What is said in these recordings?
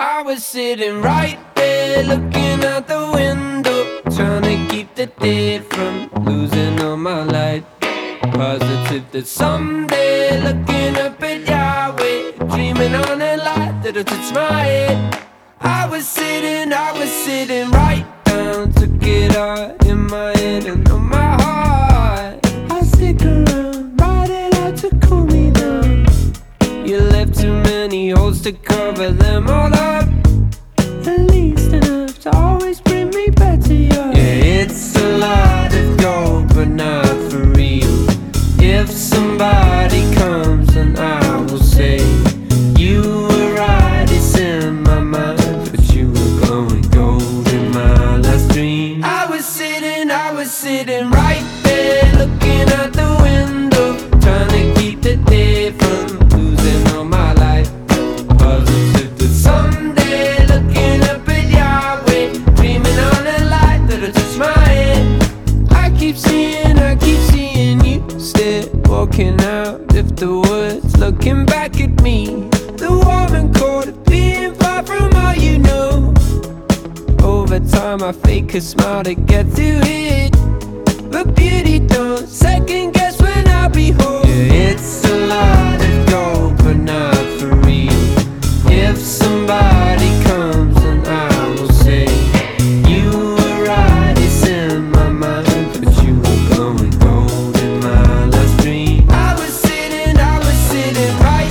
I was sitting right there looking out the window, trying to keep the day from losing all my light. Positive that someday, looking up at Yahweh, dreaming on a light that'll touch my head. I was sitting right down, took it all in my head and on my heart. I stick around, ride it out to cool me down. You left too many holes to cover them all up, at least enough to always bring me back to you. Yeah, it's a lot of gold, but not for real. If somebody comes, then I will say, you were right, it's in my mind, but you were glowing gold in my last dream. I was sitting right there, looking out the window, trying to keep the day from losing all my life. Positive that someday, looking up at Yahweh, dreaming on a light that'll touch my head. I keep seeing you still walking out of the woods, looking back at me. The warm and cold of being far from all you know. Over time I fake a smile to get through it, but beauty don't second guess when I behold. Yeah, it's a lot of gold, but not for real. If somebody comes, then I will say, you were right, it's in my mind, but you were glowing gold in my last dream. I was sitting right.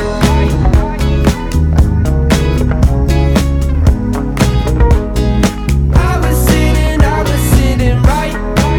I was sitting right.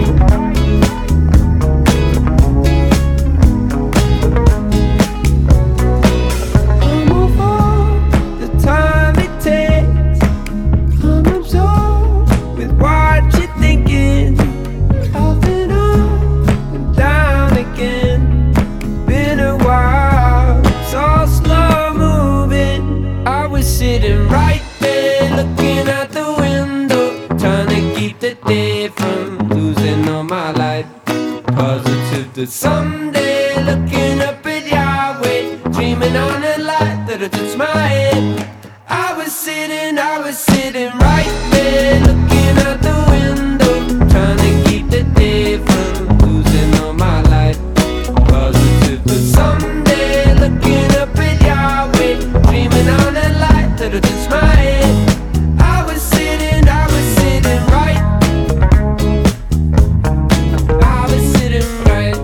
I'm over the time it takes. I'm absorbed with what you're thinking. I've been up and down again. Been a while, it's all slow moving. I was sitting right there, looking out the window, trying to keep the day from losing all my light. Positive that someday, looking up at Yahweh, dreaming on a light that'll touch my head. I was sitting right there, looking out the window, trying to keep the day from losing all my light. Positive that someday, looking up at Yahweh, dreaming on a light that'll touch my head. I was sitting right. I was sitting right.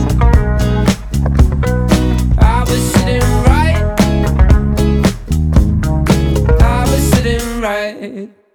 I was sitting right. I was sitting right.